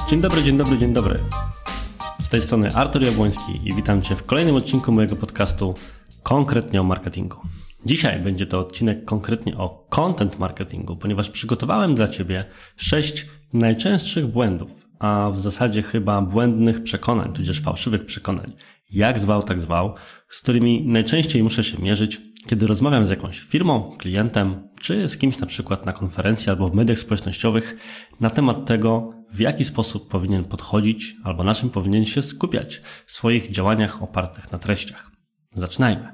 Dzień dobry. Z tej strony Artur Jabłoński i witam Cię w kolejnym odcinku mojego podcastu konkretnie o marketingu. Dzisiaj będzie to odcinek konkretnie o content marketingu, ponieważ przygotowałem dla Ciebie 6 najczęstszych błędów, a w zasadzie chyba błędnych przekonań, tudzież fałszywych przekonań, jak zwał, tak zwał, z którymi najczęściej muszę się mierzyć, kiedy rozmawiam z jakąś firmą, klientem, czy z kimś na przykład na konferencji albo w mediach społecznościowych na temat tego, w jaki sposób powinien podchodzić albo na czym powinien się skupiać w swoich działaniach opartych na treściach. Zaczynajmy.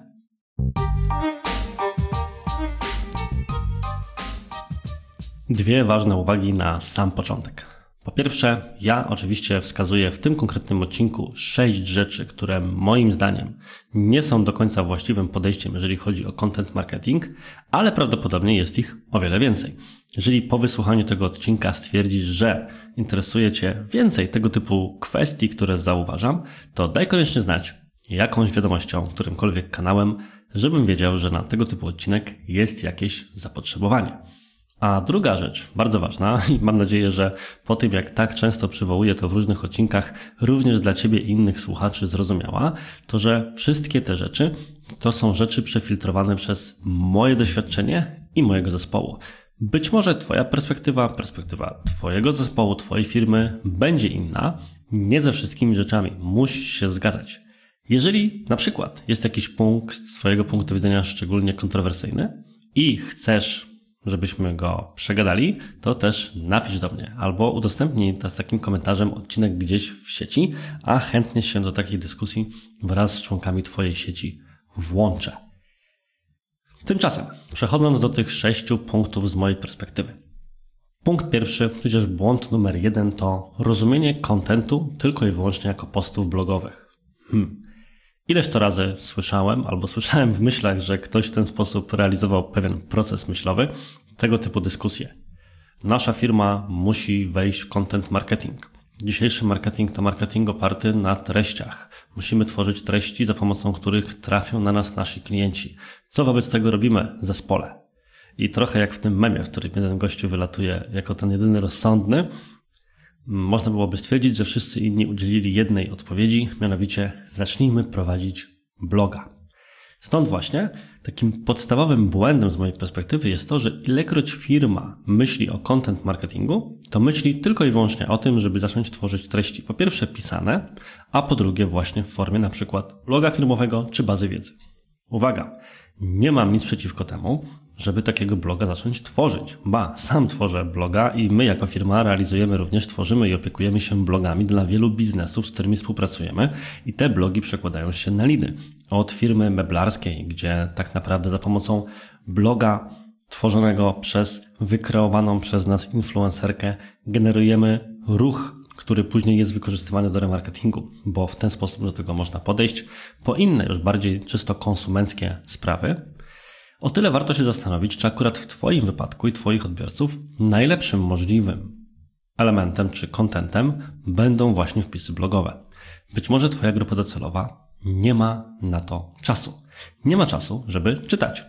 Dwie ważne uwagi na sam początek. Po pierwsze, ja oczywiście wskazuję w tym konkretnym odcinku 6 rzeczy, które moim zdaniem nie są do końca właściwym podejściem, jeżeli chodzi o content marketing, ale prawdopodobnie jest ich o wiele więcej. Jeżeli po wysłuchaniu tego odcinka stwierdzisz, że interesuje Cię więcej tego typu kwestii, które zauważam, to daj koniecznie znać jakąś wiadomością, którymkolwiek kanałem, żebym wiedział, że na tego typu odcinek jest jakieś zapotrzebowanie. A druga rzecz, bardzo ważna i mam nadzieję, że po tym jak tak często przywołuję to w różnych odcinkach, również dla Ciebie i innych słuchaczy zrozumiała, to że wszystkie te rzeczy to są rzeczy przefiltrowane przez moje doświadczenie i mojego zespołu. Być może Twoja perspektywa Twojego zespołu, Twojej firmy będzie inna, nie ze wszystkimi rzeczami musisz się zgadzać. Jeżeli na przykład jest jakiś punkt z Twojego punktu widzenia szczególnie kontrowersyjny i chcesz, żebyśmy go przegadali, to też napisz do mnie albo udostępnij z takim komentarzem odcinek gdzieś w sieci, a chętnie się do takiej dyskusji wraz z członkami Twojej sieci włączę. Tymczasem, przechodząc do tych 6 punktów z mojej perspektywy. Punkt pierwszy, tudzież błąd numer 1 to rozumienie kontentu tylko i wyłącznie jako postów blogowych. Ileż to razy słyszałem w myślach, że ktoś w ten sposób realizował pewien proces myślowy, tego typu dyskusje. Nasza firma musi wejść w content marketing. Dzisiejszy marketing to marketing oparty na treściach. Musimy tworzyć treści, za pomocą których trafią na nas nasi klienci. Co wobec tego robimy w zespole? I trochę jak w tym memie, w którym jeden gościu wylatuje jako ten jedyny rozsądny, można byłoby stwierdzić, że wszyscy inni udzielili jednej odpowiedzi, mianowicie zacznijmy prowadzić bloga. Stąd właśnie takim podstawowym błędem z mojej perspektywy jest to, że ilekroć firma myśli o content marketingu, to myśli tylko i wyłącznie o tym, żeby zacząć tworzyć treści po pierwsze pisane, a po drugie właśnie w formie na przykład bloga firmowego czy bazy wiedzy. Uwaga, nie mam nic przeciwko temu, żeby takiego bloga zacząć tworzyć. Sam tworzę bloga i my jako firma tworzymy i opiekujemy się blogami dla wielu biznesów, z którymi współpracujemy i te blogi przekładają się na lidy. Od firmy meblarskiej, gdzie tak naprawdę za pomocą bloga tworzonego przez wykreowaną przez nas influencerkę generujemy ruch, który później jest wykorzystywany do remarketingu, bo w ten sposób do tego można podejść. Po inne, już bardziej czysto konsumenckie sprawy, o tyle warto się zastanowić, czy akurat w Twoim wypadku i Twoich odbiorców najlepszym możliwym elementem czy contentem będą właśnie wpisy blogowe. Być może Twoja grupa docelowa nie ma na to czasu. Nie ma czasu, żeby czytać.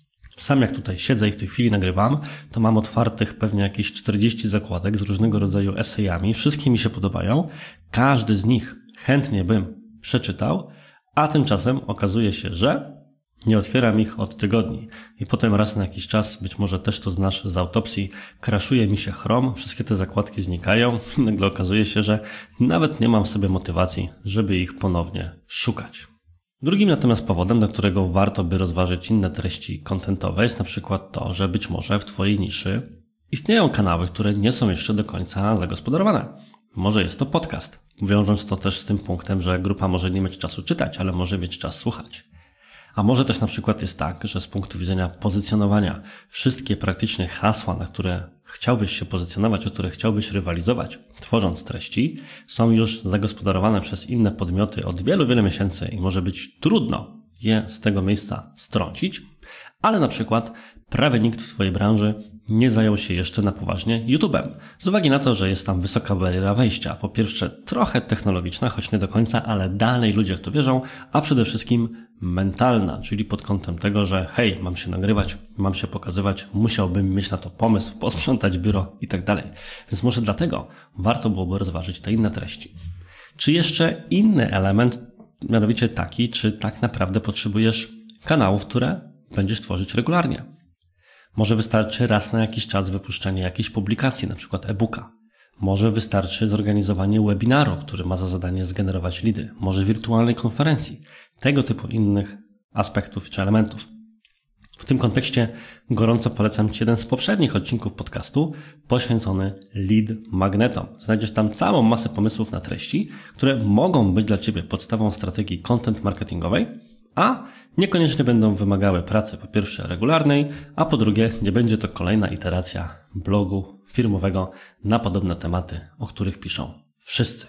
Sam jak tutaj siedzę i w tej chwili nagrywam, to mam otwartych pewnie jakieś 40 zakładek z różnego rodzaju esejami. Wszystkie mi się podobają. Każdy z nich chętnie bym przeczytał, a tymczasem okazuje się, że nie otwieram ich od tygodni i potem raz na jakiś czas, być może też to znasz z autopsji, crashuje mi się Chrome, wszystkie te zakładki znikają i nagle okazuje się, że nawet nie mam w sobie motywacji, żeby ich ponownie szukać. Drugim natomiast powodem, dla którego warto by rozważyć inne treści contentowe, jest na przykład to, że być może w Twojej niszy istnieją kanały, które nie są jeszcze do końca zagospodarowane. Może jest to podcast, wiążąc to też z tym punktem, że grupa może nie mieć czasu czytać, ale może mieć czas słuchać. A może też na przykład jest tak, że z punktu widzenia pozycjonowania wszystkie praktycznie hasła, na które chciałbyś się pozycjonować, o które chciałbyś rywalizować, tworząc treści, są już zagospodarowane przez inne podmioty od wielu miesięcy i może być trudno je z tego miejsca strącić, ale na przykład prawie nikt w Twojej branży nie zajął się jeszcze na poważnie YouTube'em. Z uwagi na to, że jest tam wysoka bariera wejścia. Po pierwsze trochę technologiczna, choć nie do końca, ale dalej ludzie w to wierzą, a przede wszystkim mentalna, czyli pod kątem tego, że hej, mam się nagrywać, mam się pokazywać, musiałbym mieć na to pomysł, posprzątać biuro i tak dalej. Więc może dlatego warto byłoby rozważyć te inne treści. Czy jeszcze inny element, mianowicie taki, czy tak naprawdę potrzebujesz kanałów, które będziesz tworzyć regularnie. Może wystarczy raz na jakiś czas wypuszczenie jakiejś publikacji, na przykład e-booka. Może wystarczy zorganizowanie webinaru, który ma za zadanie zgenerować leady. Może wirtualnej konferencji. Tego typu innych aspektów czy elementów. W tym kontekście gorąco polecam Ci jeden z poprzednich odcinków podcastu poświęcony lead magnetom. Znajdziesz tam całą masę pomysłów na treści, które mogą być dla Ciebie podstawą strategii content marketingowej, a niekoniecznie będą wymagały pracy po pierwsze regularnej, a po drugie nie będzie to kolejna iteracja blogu firmowego na podobne tematy, o których piszą wszyscy.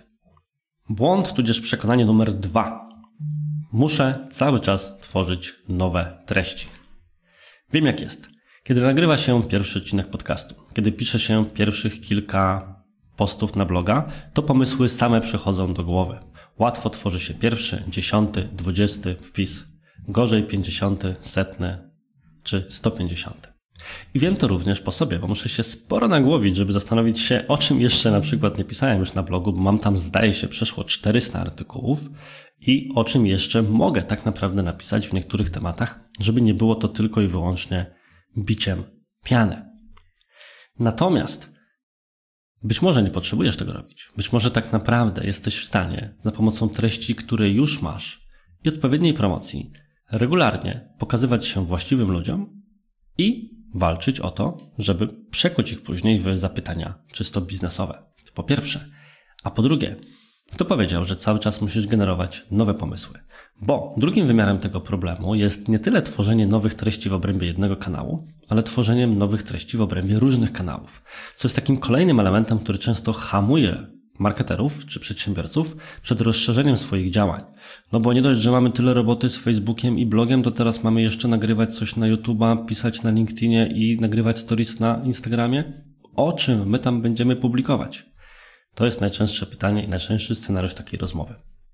Błąd tudzież przekonanie numer 2. Muszę cały czas tworzyć nowe treści. Wiem jak jest. Kiedy nagrywa się pierwszy odcinek podcastu, kiedy pisze się pierwszych kilka postów na bloga, to pomysły same przychodzą do głowy. Łatwo tworzy się pierwszy, 10, 20 wpis, gorzej 50, 100 czy 150. I wiem to również po sobie, bo muszę się sporo nagłowić, żeby zastanowić się, o czym jeszcze na przykład nie pisałem już na blogu, bo mam tam, zdaje się, przeszło 400 artykułów i o czym jeszcze mogę tak naprawdę napisać w niektórych tematach, żeby nie było to tylko i wyłącznie biciem piany. Natomiast być może nie potrzebujesz tego robić. Być może tak naprawdę jesteś w stanie za pomocą treści, które już masz i odpowiedniej promocji regularnie pokazywać się właściwym ludziom i walczyć o to, żeby przekuć ich później w zapytania czysto biznesowe. Po pierwsze. A po drugie, kto powiedział, że cały czas musisz generować nowe pomysły? Bo drugim wymiarem tego problemu jest nie tyle tworzenie nowych treści w obrębie jednego kanału, ale tworzeniem nowych treści w obrębie różnych kanałów. Co jest takim kolejnym elementem, który często hamuje marketerów czy przedsiębiorców przed rozszerzeniem swoich działań. No bo nie dość, że mamy tyle roboty z Facebookiem i blogiem, to teraz mamy jeszcze nagrywać coś na YouTube'a, pisać na LinkedInie i nagrywać stories na Instagramie. O czym my tam będziemy publikować? To jest najczęstsze pytanie i najczęstszy scenariusz takiej rozmowy.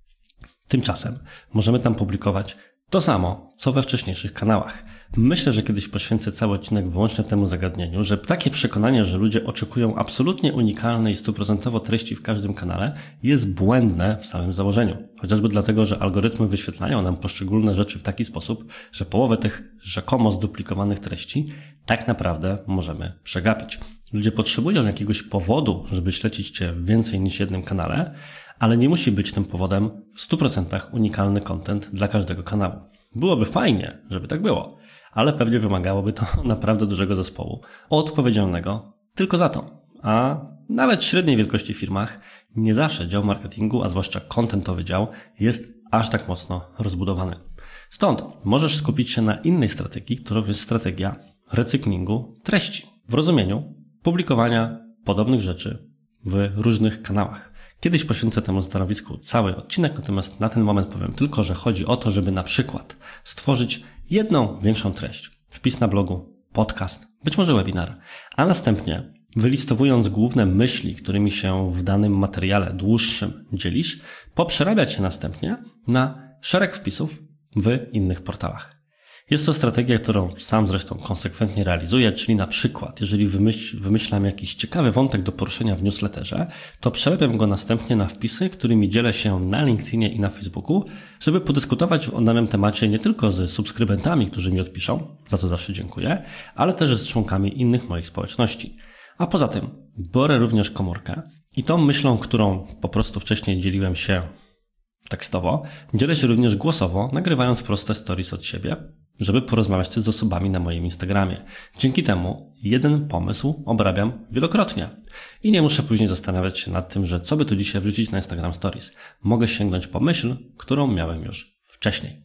Tymczasem możemy tam publikować to samo, co we wcześniejszych kanałach. Myślę, że kiedyś poświęcę cały odcinek wyłącznie temu zagadnieniu, że takie przekonanie, że ludzie oczekują absolutnie unikalnej i 100% treści w każdym kanale, jest błędne w samym założeniu. Chociażby dlatego, że algorytmy wyświetlają nam poszczególne rzeczy w taki sposób, że połowę tych rzekomo zduplikowanych treści tak naprawdę możemy przegapić. Ludzie potrzebują jakiegoś powodu, żeby śledzić Cię w więcej niż jednym kanale, ale nie musi być tym powodem w 100% unikalny content dla każdego kanału. Byłoby fajnie, żeby tak było, ale pewnie wymagałoby to naprawdę dużego zespołu odpowiedzialnego tylko za to. A nawet w średniej wielkości firmach nie zawsze dział marketingu, a zwłaszcza contentowy dział, jest aż tak mocno rozbudowany. Stąd możesz skupić się na innej strategii, którą jest strategia recyklingu treści. W rozumieniu publikowania podobnych rzeczy w różnych kanałach. Kiedyś poświęcę temu stanowisku cały odcinek, natomiast na ten moment powiem tylko, że chodzi o to, żeby na przykład stworzyć jedną większą treść. Wpis na blogu, podcast, być może webinar, a następnie wylistowując główne myśli, którymi się w danym materiale dłuższym dzielisz, poprzerabiać się następnie na szereg wpisów w innych portalach. Jest to strategia, którą sam zresztą konsekwentnie realizuję, czyli na przykład, jeżeli wymyślam jakiś ciekawy wątek do poruszenia w newsletterze, to przerabiam go następnie na wpisy, którymi dzielę się na LinkedInie i na Facebooku, żeby podyskutować o danym temacie nie tylko z subskrybentami, którzy mi odpiszą, za co zawsze dziękuję, ale też z członkami innych moich społeczności. A poza tym biorę również komórkę i tą myślą, którą po prostu wcześniej dzieliłem się tekstowo, dzielę się również głosowo, nagrywając proste stories od siebie, żeby porozmawiać z osobami na moim Instagramie. Dzięki temu jeden pomysł obrabiam wielokrotnie i nie muszę później zastanawiać się nad tym, że co by tu dzisiaj wrzucić na Instagram Stories. Mogę sięgnąć po myśl, którą miałem już wcześniej.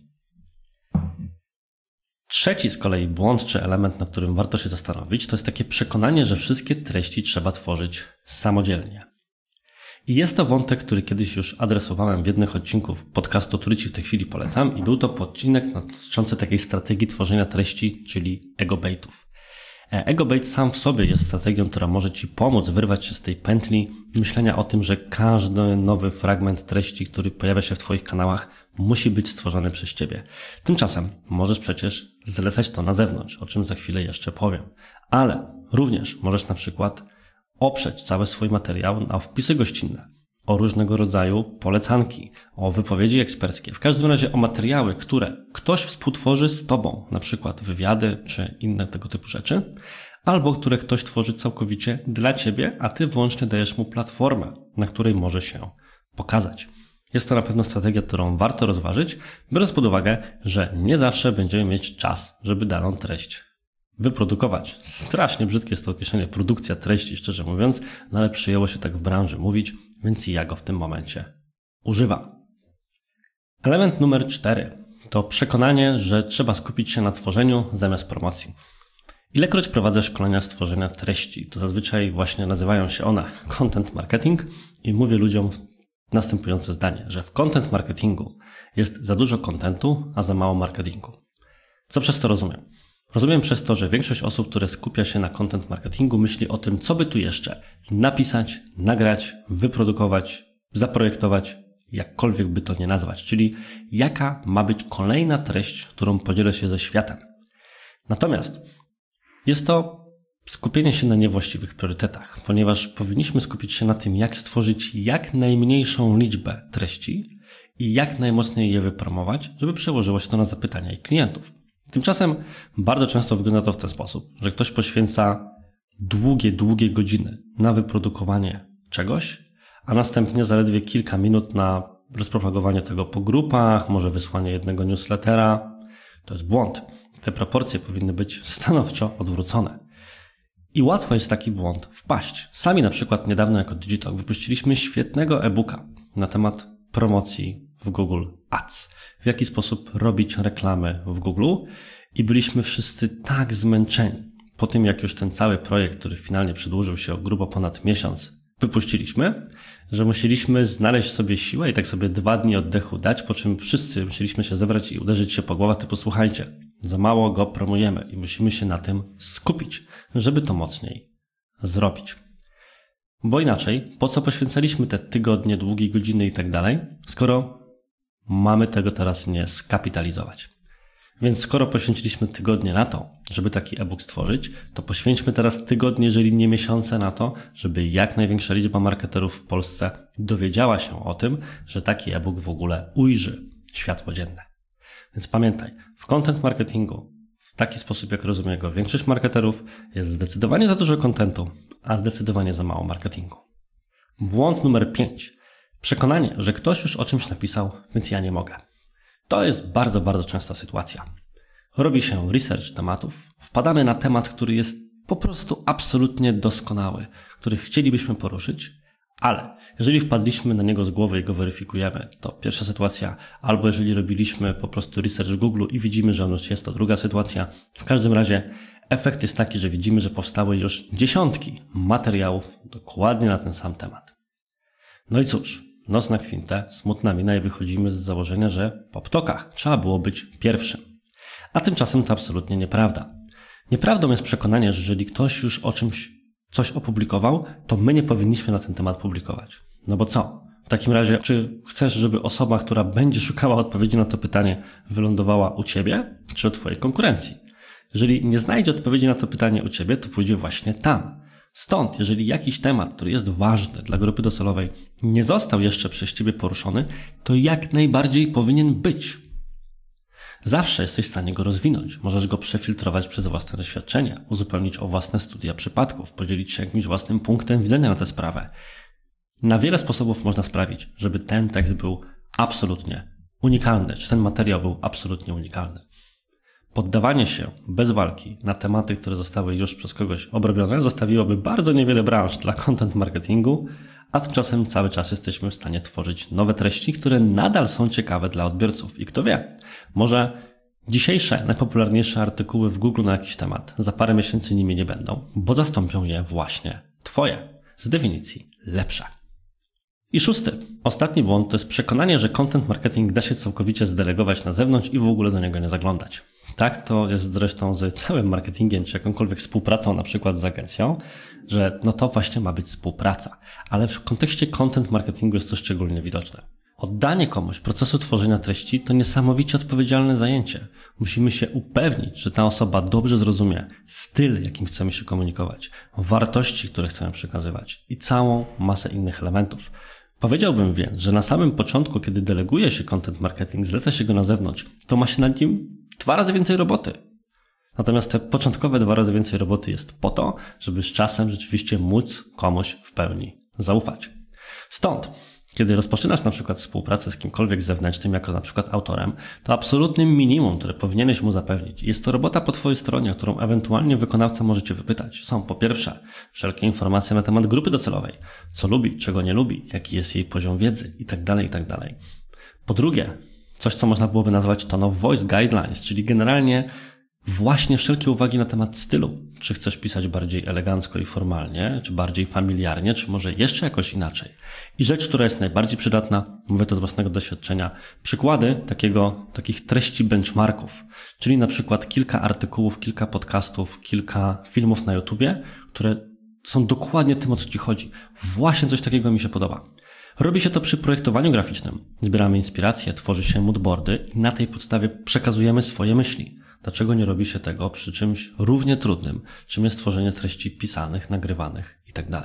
Trzeci z kolei błąd czy element, nad którym warto się zastanowić, to jest takie przekonanie, że wszystkie treści trzeba tworzyć samodzielnie. I jest to wątek, który kiedyś już adresowałem w jednych odcinków podcastu, który Ci w tej chwili polecam i był to odcinek dotyczący takiej strategii tworzenia treści, czyli ego baitów. Ego-bait sam w sobie jest strategią, która może Ci pomóc wyrwać się z tej pętli myślenia o tym, że każdy nowy fragment treści, który pojawia się w Twoich kanałach, musi być stworzony przez Ciebie. Tymczasem możesz przecież zlecać to na zewnątrz, o czym za chwilę jeszcze powiem. Ale również możesz na przykład oprzeć cały swój materiał na wpisy gościnne, o różnego rodzaju polecanki, o wypowiedzi eksperckie. W każdym razie o materiały, które ktoś współtworzy z Tobą, na przykład wywiady czy inne tego typu rzeczy, albo które ktoś tworzy całkowicie dla Ciebie, a Ty wyłącznie dajesz mu platformę, na której może się pokazać. Jest to na pewno strategia, którą warto rozważyć, biorąc pod uwagę, że nie zawsze będziemy mieć czas, żeby daną treść wyprodukować. Strasznie brzydkie jest to określenie produkcja treści, szczerze mówiąc, no ale przyjęło się tak w branży mówić, więc i ja go w tym momencie używam. Element numer 4 to przekonanie, że trzeba skupić się na tworzeniu zamiast promocji. Ilekroć prowadzę szkolenia z tworzenia treści, to zazwyczaj właśnie nazywają się one content marketing i mówię ludziom następujące zdanie, że w content marketingu jest za dużo contentu, a za mało marketingu. Co przez to rozumiem? Rozumiem przez to, że większość osób, które skupia się na content marketingu, myśli o tym, co by tu jeszcze napisać, nagrać, wyprodukować, zaprojektować, jakkolwiek by to nie nazwać, czyli jaka ma być kolejna treść, którą podzielę się ze światem. Natomiast jest to skupienie się na niewłaściwych priorytetach, ponieważ powinniśmy skupić się na tym, jak stworzyć jak najmniejszą liczbę treści i jak najmocniej je wypromować, żeby przełożyło się to na zapytania ich klientów. Tymczasem bardzo często wygląda to w ten sposób, że ktoś poświęca długie godziny na wyprodukowanie czegoś, a następnie zaledwie kilka minut na rozpropagowanie tego po grupach, może wysłanie jednego newslettera. To jest błąd. Te proporcje powinny być stanowczo odwrócone. I łatwo jest w taki błąd wpaść. Sami na przykład niedawno jako Digitalk wypuściliśmy świetnego e-booka na temat promocji w Google Ads. W jaki sposób robić reklamy w Google i byliśmy wszyscy tak zmęczeni po tym, jak już ten cały projekt, który finalnie przedłużył się o grubo ponad miesiąc, wypuściliśmy, że musieliśmy znaleźć sobie siłę i tak sobie 2 dni oddechu dać, po czym wszyscy musieliśmy się zebrać i uderzyć się po głowę typu słuchajcie, za mało go promujemy i musimy się na tym skupić, żeby to mocniej zrobić. Bo inaczej, po co poświęcaliśmy te tygodnie, długie godziny i tak dalej, skoro mamy tego teraz nie skapitalizować. Więc skoro poświęciliśmy tygodnie na to, żeby taki e-book stworzyć, to poświęćmy teraz tygodnie, jeżeli nie miesiące na to, żeby jak największa liczba marketerów w Polsce dowiedziała się o tym, że taki e-book w ogóle ujrzy światło dzienne. Więc pamiętaj, w content marketingu, w taki sposób jak rozumie go większość marketerów, jest zdecydowanie za dużo contentu, a zdecydowanie za mało marketingu. Błąd numer 5. Przekonanie, że ktoś już o czymś napisał, więc ja nie mogę. To jest bardzo częsta sytuacja. Robi się research tematów, wpadamy na temat, który jest po prostu absolutnie doskonały, który chcielibyśmy poruszyć, ale jeżeli wpadliśmy na niego z głowy i go weryfikujemy, to pierwsza sytuacja, albo jeżeli robiliśmy po prostu research w Google i widzimy, że on już jest, to druga sytuacja. W każdym razie efekt jest taki, że widzimy, że powstały już dziesiątki materiałów dokładnie na ten sam temat. No i cóż, nos na kwintę, smutna mina i wychodzimy z założenia, że po ptokach trzeba było być pierwszym. A tymczasem to absolutnie nieprawda. Nieprawdą jest przekonanie, że jeżeli ktoś już o czymś coś opublikował, to my nie powinniśmy na ten temat publikować. No bo co? W takim razie, czy chcesz, żeby osoba, która będzie szukała odpowiedzi na to pytanie, wylądowała u Ciebie, czy u Twojej konkurencji? Jeżeli nie znajdzie odpowiedzi na to pytanie u Ciebie, to pójdzie właśnie tam. Stąd, jeżeli jakiś temat, który jest ważny dla grupy docelowej, nie został jeszcze przez Ciebie poruszony, to jak najbardziej powinien być. Zawsze jesteś w stanie go rozwinąć. Możesz go przefiltrować przez własne doświadczenia, uzupełnić o własne studia przypadków, podzielić się jakimś własnym punktem widzenia na tę sprawę. Na wiele sposobów można sprawić, żeby ten tekst był absolutnie unikalny, czy ten materiał był absolutnie unikalny. Poddawanie się bez walki na tematy, które zostały już przez kogoś obrobione, zostawiłoby bardzo niewiele branż dla content marketingu, a tymczasem cały czas jesteśmy w stanie tworzyć nowe treści, które nadal są ciekawe dla odbiorców. I kto wie, może dzisiejsze najpopularniejsze artykuły w Google na jakiś temat za parę miesięcy nimi nie będą, bo zastąpią je właśnie Twoje, z definicji lepsze. I 6. Ostatni błąd to jest przekonanie, że content marketing da się całkowicie zdelegować na zewnątrz i w ogóle do niego nie zaglądać. Tak to jest zresztą z całym marketingiem, czy jakąkolwiek współpracą na przykład z agencją, że no to właśnie ma być współpraca. Ale w kontekście content marketingu jest to szczególnie widoczne. Oddanie komuś procesu tworzenia treści to niesamowicie odpowiedzialne zajęcie. Musimy się upewnić, że ta osoba dobrze zrozumie styl, jakim chcemy się komunikować, wartości, które chcemy przekazywać i całą masę innych elementów. Powiedziałbym więc, że na samym początku, kiedy deleguje się content marketing, zleca się go na zewnątrz, to ma się nad nim 2 razy więcej roboty. Natomiast te początkowe 2 razy więcej roboty jest po to, żeby z czasem rzeczywiście móc komuś w pełni zaufać. Stąd, kiedy rozpoczynasz na przykład współpracę z kimkolwiek zewnętrznym, jako na przykład autorem, to absolutnym minimum, które powinieneś mu zapewnić, jest to robota po twojej stronie, o którą ewentualnie wykonawca może cię wypytać. Są po pierwsze wszelkie informacje na temat grupy docelowej, co lubi, czego nie lubi, jaki jest jej poziom wiedzy itd., itd. Po drugie, coś co można byłoby nazwać tone of voice guidelines, czyli generalnie właśnie wszelkie uwagi na temat stylu. Czy chcesz pisać bardziej elegancko i formalnie, czy bardziej familiarnie, czy może jeszcze jakoś inaczej. I rzecz, która jest najbardziej przydatna, mówię to z własnego doświadczenia, przykłady takich treści benchmarków, czyli na przykład kilka artykułów, kilka podcastów, kilka filmów na YouTubie, które są dokładnie tym, o co ci chodzi. Właśnie coś takiego mi się podoba. Robi się to przy projektowaniu graficznym. Zbieramy inspiracje, tworzy się moodboardy i na tej podstawie przekazujemy swoje myśli. Dlaczego nie robi się tego przy czymś równie trudnym, czym jest tworzenie treści pisanych, nagrywanych itd.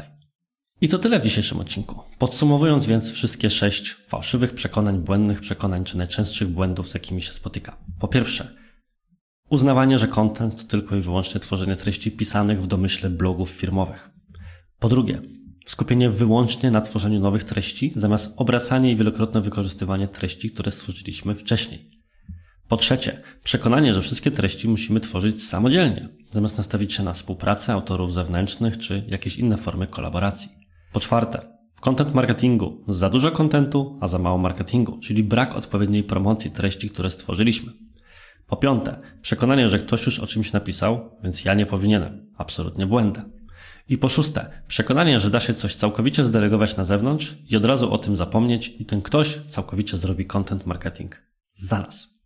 I to tyle w dzisiejszym odcinku. Podsumowując więc wszystkie 6 fałszywych przekonań, błędnych przekonań czy najczęstszych błędów, z jakimi się spotyka. Po pierwsze, uznawanie, że content to tylko i wyłącznie tworzenie treści pisanych w domyśle blogów firmowych. Po drugie, skupienie wyłącznie na tworzeniu nowych treści, zamiast obracanie i wielokrotne wykorzystywanie treści, które stworzyliśmy wcześniej. Po trzecie, przekonanie, że wszystkie treści musimy tworzyć samodzielnie, zamiast nastawić się na współpracę autorów zewnętrznych czy jakieś inne formy kolaboracji. Po czwarte, w content marketingu za dużo contentu, a za mało marketingu, czyli brak odpowiedniej promocji treści, które stworzyliśmy. Po piąte, przekonanie, że ktoś już o czymś napisał, więc ja nie powinienem. Absolutnie błędem. I po szóste, przekonanie, że da się coś całkowicie zdelegować na zewnątrz i od razu o tym zapomnieć i ten ktoś całkowicie zrobi content marketing za nas.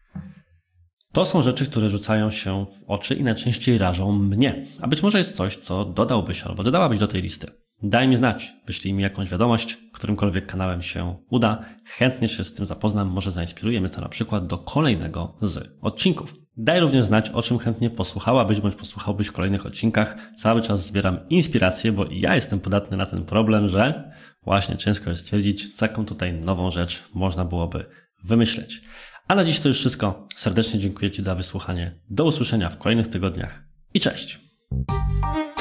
To są rzeczy, które rzucają się w oczy i najczęściej rażą mnie. A być może jest coś, co dodałbyś albo dodałabyś do tej listy. Daj mi znać, wyślij mi jakąś wiadomość, którymkolwiek kanałem się uda. Chętnie się z tym zapoznam, może zainspiruje mnie to na przykład do kolejnego z odcinków. Daj również znać, o czym chętnie posłuchałabyś bądź posłuchałbyś w kolejnych odcinkach. Cały czas zbieram inspirację, bo i ja jestem podatny na ten problem, że właśnie ciężko jest stwierdzić, co jaką tutaj nową rzecz można byłoby wymyśleć. A na dziś to już wszystko. Serdecznie dziękuję Ci za wysłuchanie. Do usłyszenia w kolejnych tygodniach i cześć!